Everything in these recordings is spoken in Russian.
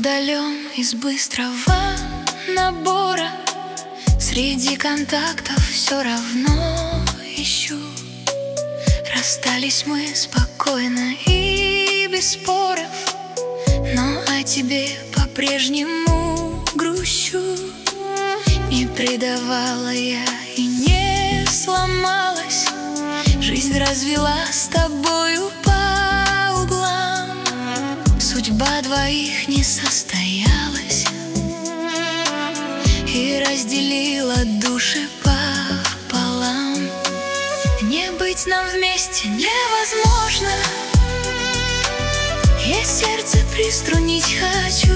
удален из быстрого набора. Среди контактов все равно ищу. Расстались мы спокойно и без споров, но о тебе по-прежнему грущу. Не предавала я и не сломалась, жизнь развела с тобою по углам. Судьба двоих не состоялась и разделила души пополам. Не быть нам вместе невозможно, я сердце приструнить хочу.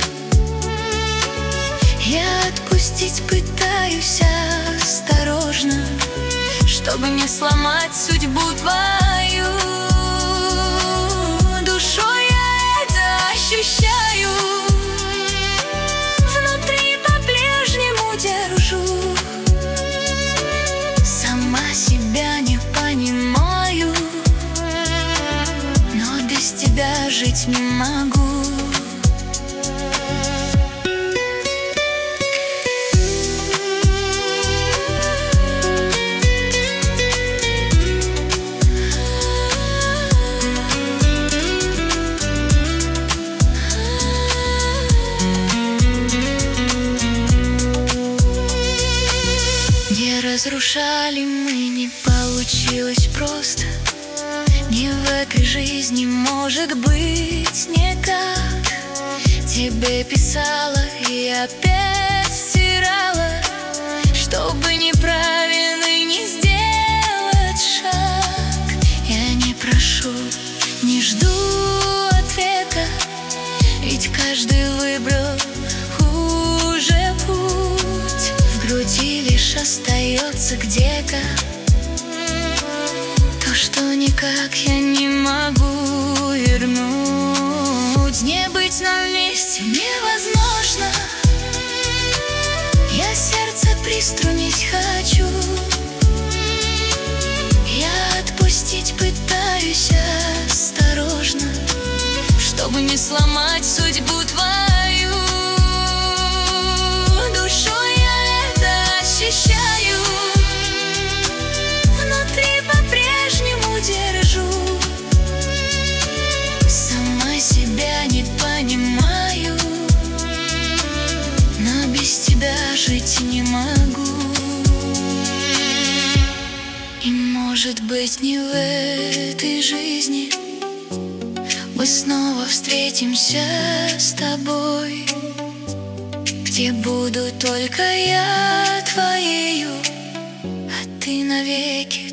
Я отпустить пытаюсь осторожно, чтобы не сломать судьбу твою. Душой я это ощущаю, внутри по-прежнему держу. Сама себя не понимаю, но без тебя жить не могу. Разрушали мы, не получилось просто. Не в этой жизни может быть никак. Тебе писала и опять стирала, чтобы неправильный не сделать шаг. Я не прошу, не жду ответа, ведь каждый выбрал уже путь. В груди лишь остается где-то то, что никак я не могу вернуть. Не быть нам вместе невозможно, я сердце приструнить хочу. Я отпустить пытаюсь осторожно, чтобы не сломать судьбу твою. Душой я это ощущаю, внутри по-прежнему держу. Сама себя не понимаю, но без тебя жить не могу. И может быть не в этой жизни мы снова встретимся с тобой, где буду только я твоею, а ты навеки